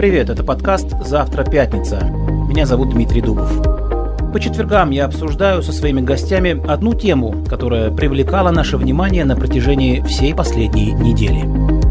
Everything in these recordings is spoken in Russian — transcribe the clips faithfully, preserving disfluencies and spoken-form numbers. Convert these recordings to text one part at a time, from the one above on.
привет, это подкаст «Завтра пятница». Меня зовут Дмитрий Дубов. По четвергам я обсуждаю со своими гостями одну тему, которая привлекала наше внимание на протяжении всей последней недели.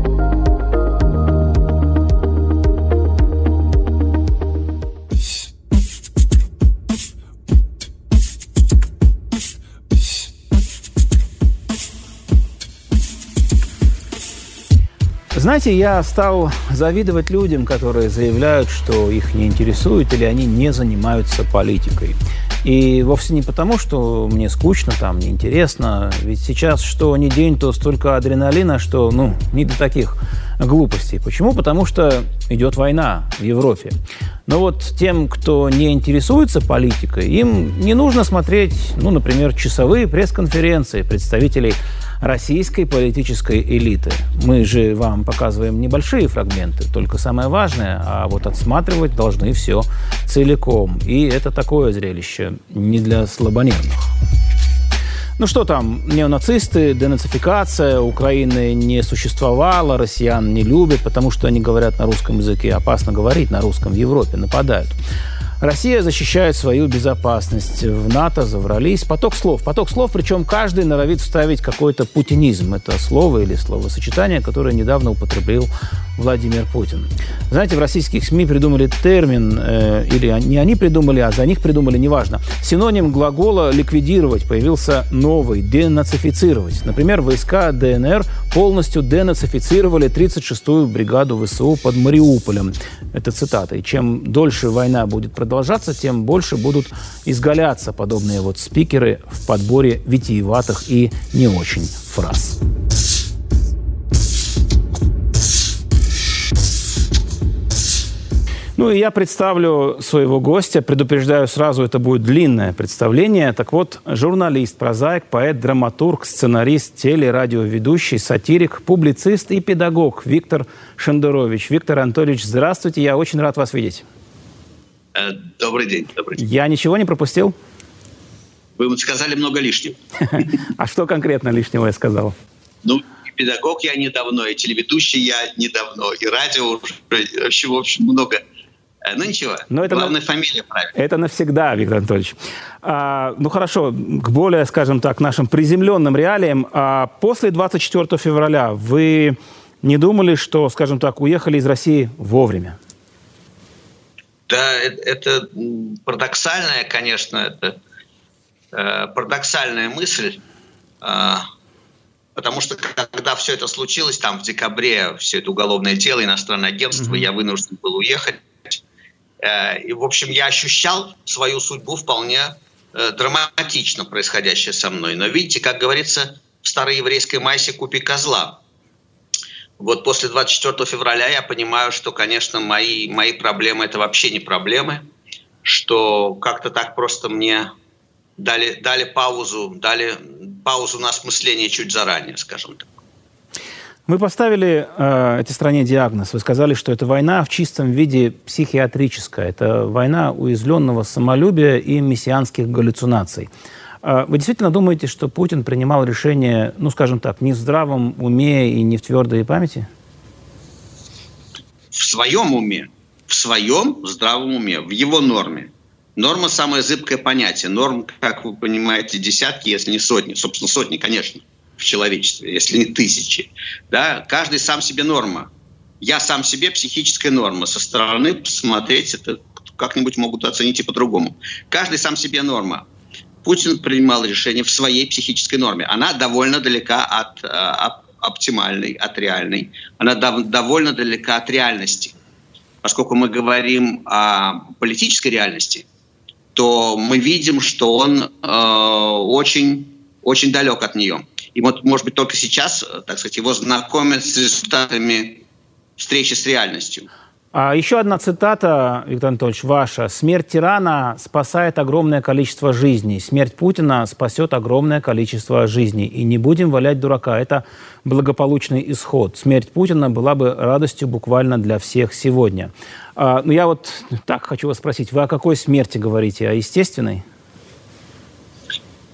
Знаете, я стал завидовать людям, которые заявляют, что их не интересует или они не занимаются политикой. И вовсе не потому, что мне скучно, там, неинтересно. Ведь сейчас что ни день, то столько адреналина, что, ну, не до таких глупостей. Почему? Потому что идет война в Европе. Но вот тем, кто не интересуется политикой, им не нужно смотреть, ну, например, часовые пресс-конференции представителей российской политической элиты. Мы же вам показываем небольшие фрагменты, только самое важное, а вот отсматривать должны все целиком. И это такое зрелище не для слабонервных. Ну что там, неонацисты, денацификация, Украины не существовало, россиян не любят, потому что они говорят на русском языке, опасно говорить на русском в Европе, нападают. Россия защищает свою безопасность. В НАТО заврались. Поток слов. Поток слов, причем каждый норовит вставить какой-то путинизм. Это слово или словосочетание, которое недавно употребил Владимир Путин. Знаете, в российских СМИ придумали термин, э, или не они придумали, а за них придумали, неважно. Синоним глагола «ликвидировать» появился новый – «денацифицировать». Например, войска ДНР полностью денацифицировали тридцать шестую бригаду ВСУ под Мариуполем. Это цитата. И чем дольше война будет продолжаться, тем больше будут изгаляться подобные вот спикеры в подборе витиеватых и не очень фраз. Ну и я представлю своего гостя. Предупреждаю сразу, это будет длинное представление. Так вот, журналист, прозаик, поэт, драматург, сценарист, телерадиоведущий, сатирик, публицист и педагог Виктор Шендерович. Виктор Анатольевич, здравствуйте. Я очень рад вас видеть. Добрый день. Добрый день. Я ничего не пропустил? Вы сказали много лишнего. А что конкретно лишнего я сказал? Ну, и педагог я недавно, и телеведущий я недавно, и радио уже, вообще, в общем, много. Ну, ничего. Но это главная на... фамилия правильно. Это навсегда, Виктор Анатольевич. А, ну, хорошо, к более, скажем так, нашим приземленным реалиям. А после двадцать четвёртого февраля вы не думали, что, скажем так, уехали из России вовремя? Да, это, это парадоксальная, конечно, это э, парадоксальная мысль, э, потому что когда все это случилось, там в декабре, все это уголовное дело, иностранное агентство, mm-hmm. я вынужден был уехать. Э, и, в общем, я ощущал свою судьбу вполне э, драматично, происходящее со мной. Но видите, как говорится, в староеврейской майсе «Купи козла». Вот после двадцать четвёртого февраля я понимаю, что, конечно, мои, мои проблемы – это вообще не проблемы, что как-то так просто мне дали, дали паузу, дали паузу на осмысление чуть заранее, скажем так. Мы поставили э, этой стране диагноз. Вы сказали, что это война в чистом виде психиатрическая. Это война уязвленного самолюбия и мессианских галлюцинаций. Вы действительно думаете, что Путин принимал решение, ну, скажем так, не в здравом уме и не в твердой памяти? В своем уме. В своем здравом уме. В его норме. Норма – самое зыбкое понятие. Норм, как вы понимаете, десятки, если не сотни. Собственно, сотни, конечно, в человечестве, если не тысячи. Да? Каждый сам себе норма. Я сам себе психическая норма. Со стороны посмотреть это как-нибудь могут оценить и по-другому. Каждый сам себе норма. Путин принимал решение в своей психической норме. Она довольно далека от э, оптимальной, от реальной. Она дов- довольно далека от реальности. Поскольку мы говорим о политической реальности, то мы видим, что он э, очень, очень далек от нее. И вот, может быть, только сейчас, так сказать, его знакомят с результатами встречи с реальностью. А еще одна цитата, Виктор Анатольевич, ваша. «Смерть тирана спасает огромное количество жизней. Смерть Путина спасет огромное количество жизней. И не будем валять дурака. Это благополучный исход. Смерть Путина была бы радостью буквально для всех сегодня». А, ну, я вот так хочу вас спросить. Вы о какой смерти говорите? О естественной?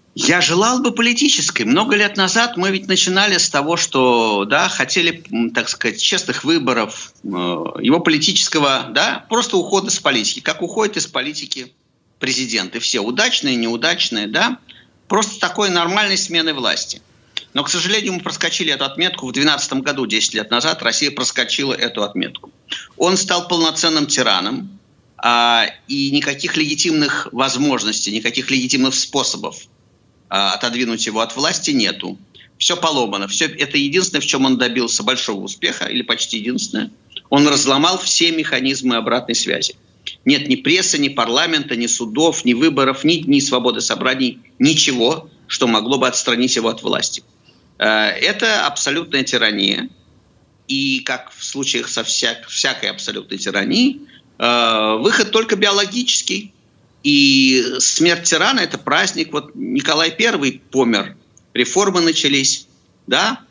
Я желал бы политической. Много лет назад мы ведь начинали с того, что да, хотели, так сказать, честных выборов, э, его политического, да, просто ухода с политики. Как уходят из политики президенты. Все удачные, неудачные, да, просто такой нормальной смены власти. Но, к сожалению, мы проскочили эту отметку. В две тысячи двенадцатом году, десять лет назад, Россия проскочила эту отметку. Он стал полноценным тираном, а, и никаких легитимных возможностей, никаких легитимных способов отодвинуть его от власти нету. Все поломано. Все, это единственное, в чем он добился большого успеха, или почти единственное. Он разломал все механизмы обратной связи. Нет ни прессы, ни парламента, ни судов, ни выборов, ни, ни свободы собраний, ничего, что могло бы отстранить его от власти. Это абсолютная тирания. И, как в случаях со всяк, всякой абсолютной тирании, выход только биологический. И смерть тирана – это праздник. Вот Николай Первый помер, реформы начались, да?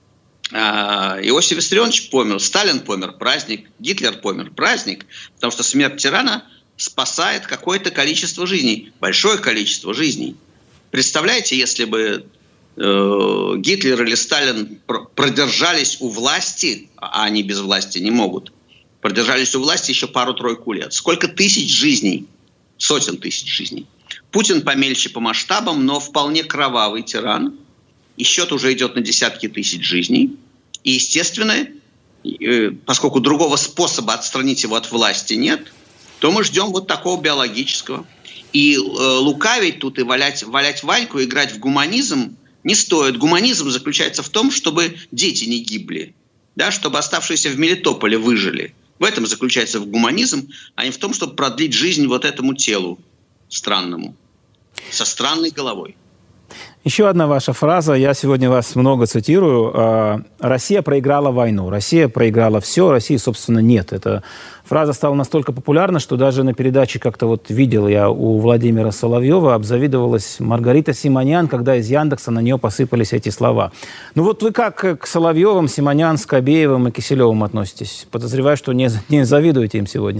Иосиф Виссарионович помер, Сталин помер, праздник, Гитлер помер, праздник. Потому что смерть тирана спасает какое-то количество жизней, большое количество жизней. Представляете, если бы э, Гитлер или Сталин пр- продержались у власти, а они без власти не могут, продержались у власти еще пару-тройку лет. Сколько тысяч жизней? Сотен тысяч жизней. Путин помельче по масштабам, но вполне кровавый тиран. И счет уже идет на десятки тысяч жизней. И, естественно, поскольку другого способа отстранить его от власти нет, то мы ждем вот такого биологического. И э, лукавить тут и валять, валять Ваньку, играть в гуманизм не стоит. Гуманизм заключается в том, чтобы дети не гибли, да, чтобы оставшиеся в Мелитополе выжили. В этом заключается в гуманизм, а не в том, чтобы продлить жизнь вот этому телу странному, со странной головой. Еще одна ваша фраза, я сегодня вас много цитирую. «Россия проиграла войну, Россия проиграла все, России, собственно, нет». Эта фраза стала настолько популярна, что даже на передаче как-то вот видел я у Владимира Соловьева, обзавидовалась Маргарита Симонян, когда из Яндекса на нее посыпались эти слова. Ну вот вы как к Соловьевым, Симонян, Скобеевым и Киселевым относитесь? Подозреваю, что не, не завидуете им сегодня.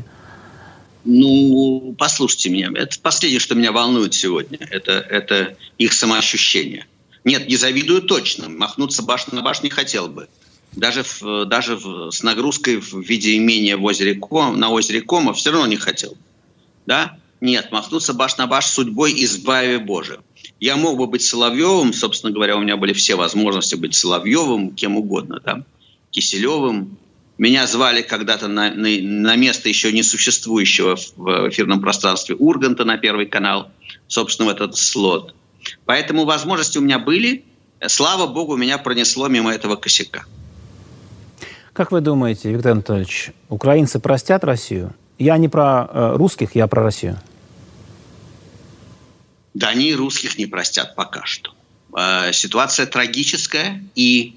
Ну, послушайте меня. Это последнее, что меня волнует сегодня. Это, это их самоощущение. Нет, не завидую точно. Махнуться баш на баш не хотел бы. Даже, в, даже в, с нагрузкой в виде имения в озере Ком, на озере Кома все равно не хотел. Да? Нет, махнуться баш на баш судьбой избави Боже. Я мог бы быть Соловьевым, собственно говоря, у меня были все возможности быть Соловьевым, кем угодно, да? Киселевым. Меня звали когда-то на, на, на место еще не существующего в эфирном пространстве Урганта на Первый канал, собственно, в этот слот. Поэтому возможности у меня были. Слава богу, меня пронесло мимо этого косяка. Как вы думаете, Виктор Анатольевич, украинцы простят Россию? Я не про э, русских, я про Россию. Да, они и русских не простят пока что. Э, ситуация трагическая, и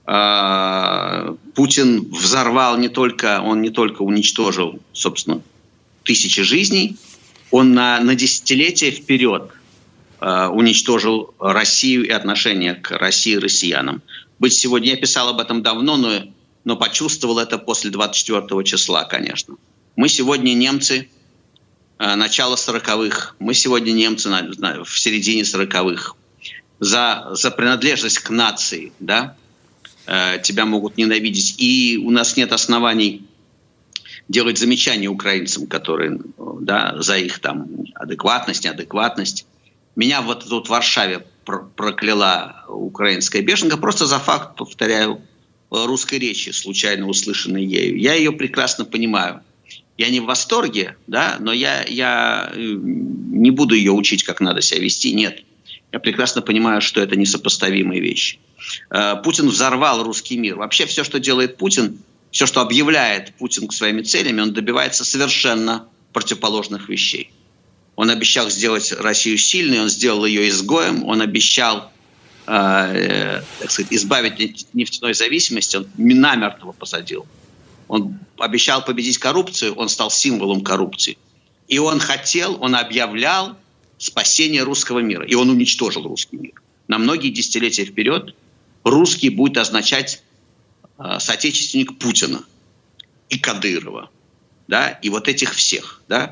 Путин взорвал не только, он не только уничтожил, собственно, тысячи жизней, он на, на десятилетия вперед э, уничтожил Россию и отношение к России и россиянам. Быть сегодня, я писал об этом давно, но, но почувствовал это после двадцать четвёртого числа, конечно. Мы сегодня немцы э, начала сороковых, мы сегодня немцы на, на, в середине сороковых. За, за принадлежность к нации, да, тебя могут ненавидеть. И у нас нет оснований делать замечания украинцам, которые, да, за их там адекватность, неадекватность. Меня вот тут в Варшаве прокляла украинская беженка просто за факт, повторяю, русской речи, случайно услышанной ею. Я ее прекрасно понимаю. Я не в восторге, да, но я, я не буду ее учить, как надо себя вести, нет. Я прекрасно понимаю, что это несопоставимые вещи. Путин взорвал русский мир. Вообще все, что делает Путин, все, что объявляет Путин к своими целями, он добивается совершенно противоположных вещей. Он обещал сделать Россию сильной, он сделал ее изгоем, он обещал э, так сказать, избавить от нефтяной зависимости, он намертво посадил. Он обещал победить коррупцию, он стал символом коррупции. И он хотел, он объявлял спасение русского мира. И он уничтожил русский мир. На многие десятилетия вперед русский будет означать э, соотечественник Путина и Кадырова. Да? И вот этих всех. Да?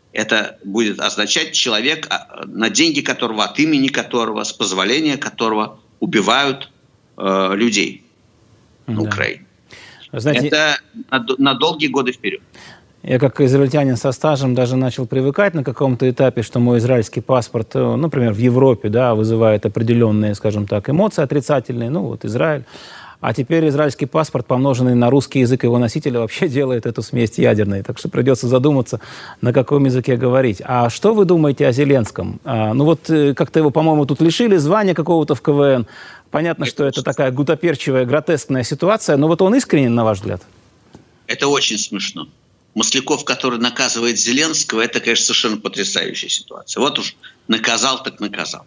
Это будет означать человек, на деньги которого, от имени которого, с позволения которого убивают э, людей да. на Украине. Знаете, это на, на долгие годы вперед. Я как израильтянин со стажем даже начал привыкать на каком-то этапе, что мой израильский паспорт, например, в Европе, да, вызывает определенные, скажем так, эмоции отрицательные, ну вот Израиль. А теперь израильский паспорт, помноженный на русский язык его носителя, вообще делает эту смесь ядерной. Так что придется задуматься, на каком языке говорить. А что вы думаете о Зеленском? А, ну вот как-то его, по-моему, тут лишили звания какого-то в ка вэ эн. Понятно, это что это такая гутоперчивая, гротескная ситуация, но вот он искренен, на ваш взгляд? Это очень смешно. Масляков, который наказывает Зеленского, это, конечно, совершенно потрясающая ситуация. Вот уж наказал, так наказал.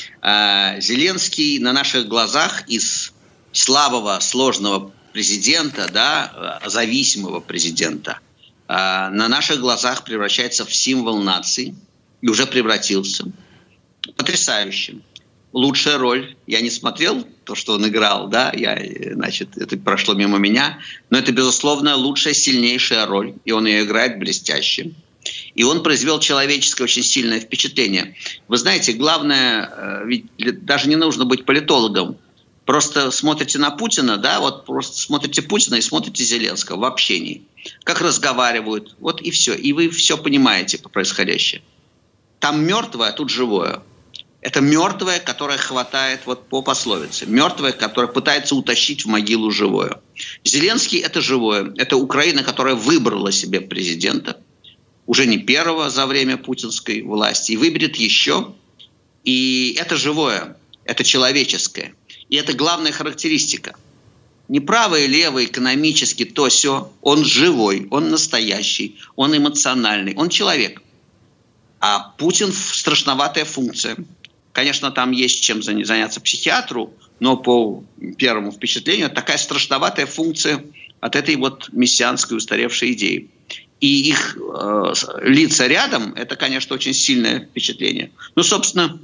А Зеленский на наших глазах из слабого, сложного президента, да, зависимого президента, а на наших глазах превращается в символ нации и уже превратился. Потрясающе. Лучшая роль. Я не смотрел то, что он играл, да, я, значит, это прошло мимо меня, но это, безусловно, лучшая, сильнейшая роль, и он ее играет блестяще. И он произвел человеческое очень сильное впечатление. Вы знаете, главное, ведь даже не нужно быть политологом, просто смотрите на Путина, да, вот просто смотрите Путина и смотрите Зеленского в общении, как разговаривают, вот и все, и вы все понимаете по происходящему. Там мертвое, а тут живое. Это мертвое, которое хватает, вот по пословице, мертвое, которое пытается утащить в могилу живое. Зеленский – это живое. Это Украина, которая выбрала себе президента, уже не первого за время путинской власти, и выберет еще. И это живое, это человеческое. И это главная характеристика. Не правое, левое, экономически, то сё. Он живой, он настоящий, он эмоциональный, он человек. А Путин – страшноватая функция. Конечно, там есть чем заняться психиатру, но по первому впечатлению такая страшноватая функция от этой вот мессианской устаревшей идеи. И их э, лица рядом – это, конечно, очень сильное впечатление. Ну, собственно,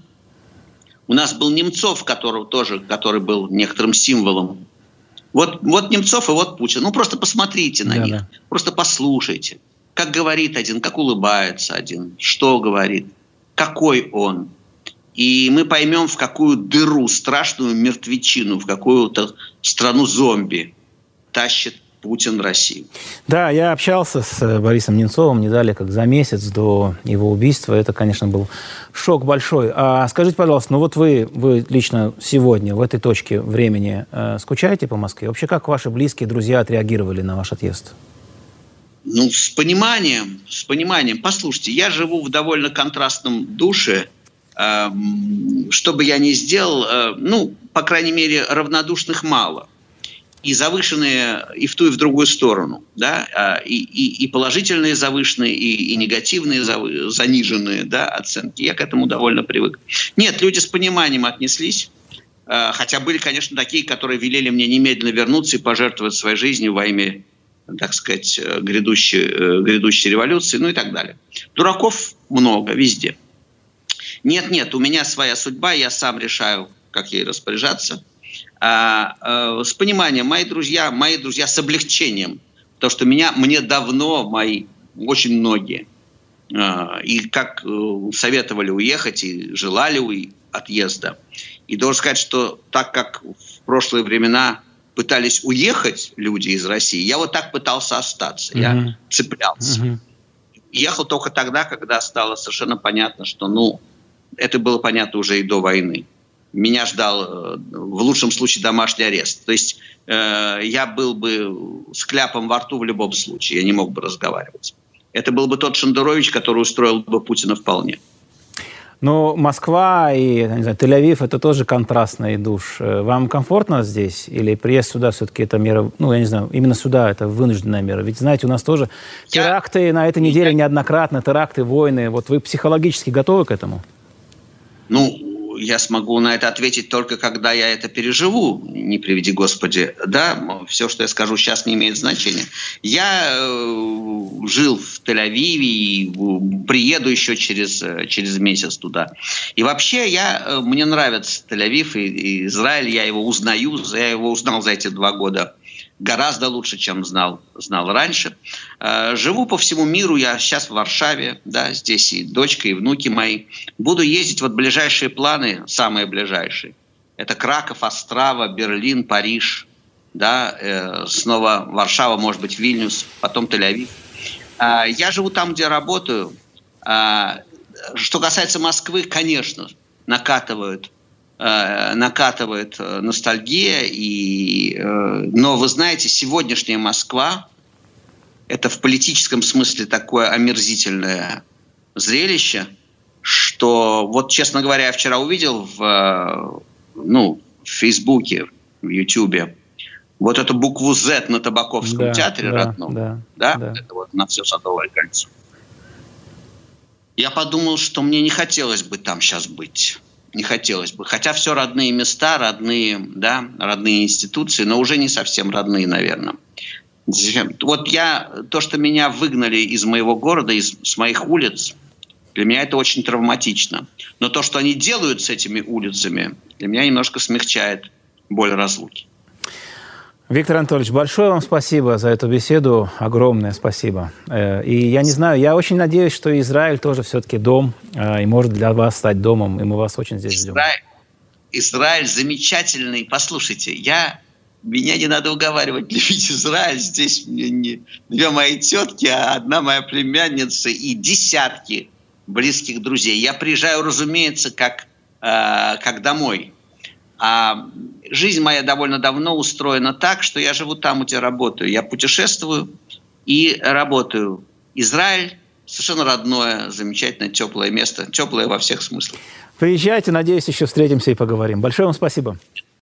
у нас был Немцов, которого тоже, который был некоторым символом. Вот, вот Немцов и вот Путин. Ну, просто посмотрите на да, них, да. Просто послушайте. Как говорит один, как улыбается один, что говорит, какой он. И мы поймем, в какую дыру, страшную мертвечину, в какую-то страну зомби тащит Путин Россию. Да, я общался с Борисом Немцовым не далее, как за месяц до его убийства. Это, конечно, был шок большой. А скажите, пожалуйста, ну вот вы, вы лично сегодня, в этой точке времени, э, скучаете по Москве? Вообще, как ваши близкие, друзья отреагировали на ваш отъезд? Ну, с пониманием, с пониманием. Послушайте, я живу в довольно контрастном душе. Что бы я ни сделал, ну, по крайней мере, равнодушных мало. И завышенные и в ту, и в другую сторону. Да? И, и, и положительные завышенные, и, и негативные завы, заниженные, да, оценки. Я к этому довольно привык. Нет, люди с пониманием отнеслись. Хотя были, конечно, такие, которые велели мне немедленно вернуться и пожертвовать своей жизнью во имя, так сказать, грядущей, грядущей революции, ну и так далее. Дураков много везде. Нет, нет, у меня своя судьба, я сам решаю, как ей распоряжаться. А, а, с пониманием, мои друзья, мои друзья с облегчением, потому что меня, мне давно, мои, очень многие, а, и как советовали уехать, и желали отъезда. И должен сказать, что так как в прошлые времена пытались уехать люди из России, я вот так пытался остаться, mm-hmm. я цеплялся. Mm-hmm. Ехал только тогда, когда стало совершенно понятно, что, ну, это было понятно уже и до войны. Меня ждал, в лучшем случае, домашний арест. То есть э, я был бы с кляпом во рту в любом случае, я не мог бы разговаривать. Это был бы тот Шендерович, который устроил бы Путина вполне. Но Москва и, не знаю, Тель-Авив – это тоже контрастный душ. Вам комфортно здесь? Или приезд сюда все-таки это мера, ну, я не знаю, именно сюда это вынужденная мера? Ведь, знаете, у нас тоже я... теракты на этой неделе неоднократно, теракты, войны. Вот вы психологически готовы к этому? Ну, я смогу на это ответить только когда я это переживу, не приведи Господи. Да, все, что я скажу сейчас, не имеет значения. Я э, жил в Тель-Авиве и приеду еще через, через месяц туда. И вообще я, мне нравится Тель-Авив и, и Израиль, я его узнаю, я его узнал за эти два года гораздо лучше, чем знал, знал раньше. Живу по всему миру, я сейчас в Варшаве, да, здесь и дочка, и внуки мои. Буду ездить, вот ближайшие планы, самые ближайшие. Это Краков, Острава, Берлин, Париж, да, снова Варшава, может быть, Вильнюс, потом Тель-Авив. Я живу там, где работаю. Что касается Москвы, конечно, накатывают накатывает ностальгия. И, но вы знаете, сегодняшняя Москва – это в политическом смысле такое омерзительное зрелище, что, вот, честно говоря, я вчера увидел в, ну, в Фейсбуке, в Ютубе вот эту букву «З» на Табаковском да, театре да, родном. Да, да? Да. Это вот на все Садовое кольцо. Я подумал, что мне не хотелось бы там сейчас быть. Не хотелось бы. Хотя все родные места, родные, да, родные институции, но уже не совсем родные, наверное. Вот я, то, что меня выгнали из моего города, из, с моих улиц, для меня это очень травматично. Но то, что они делают с этими улицами, для меня немножко смягчает боль разлуки. Виктор Анатольевич, большое вам спасибо за эту беседу, огромное спасибо. И я не знаю, я очень надеюсь, что Израиль тоже все-таки дом, и может для вас стать домом, и мы вас очень здесь ждем. Израиль, Израиль замечательный. Послушайте, я, меня не надо уговаривать любить Израиль. Здесь мне не, две мои тетки, а одна моя племянница и десятки близких друзей. Я приезжаю, разумеется, как, э, как домой. А жизнь моя довольно давно устроена так, что я живу там, где работаю. Я путешествую и работаю. Израиль – совершенно родное, замечательное, теплое место. Теплое во всех смыслах. Приезжайте, надеюсь, еще встретимся и поговорим. Большое вам спасибо.